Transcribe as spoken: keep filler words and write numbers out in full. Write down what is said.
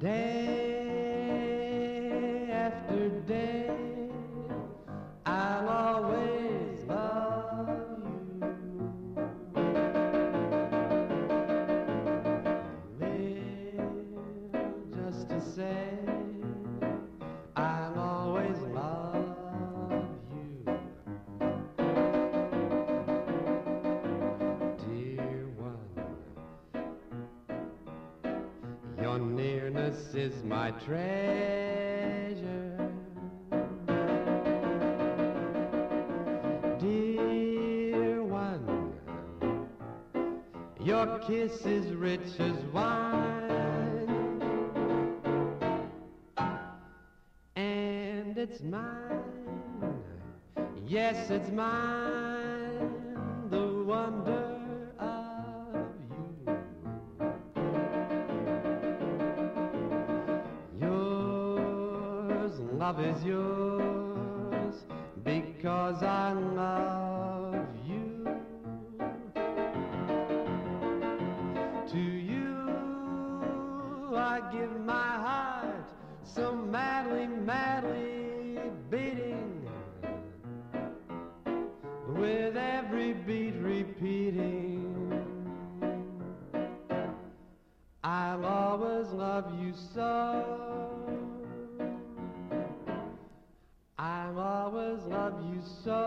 Day after day, I'll always love you. Live just to say, I'll always love you. Dear one, your nearness is my treasure. Dear one, your kiss is rich as wine, and it's mine, yes, it's mine, the wonder of you. Yours, love is yours, because I love you. To you I give my heart so madly, madly beating, with every beat repeating, I'll always love you so. I'll always love you so.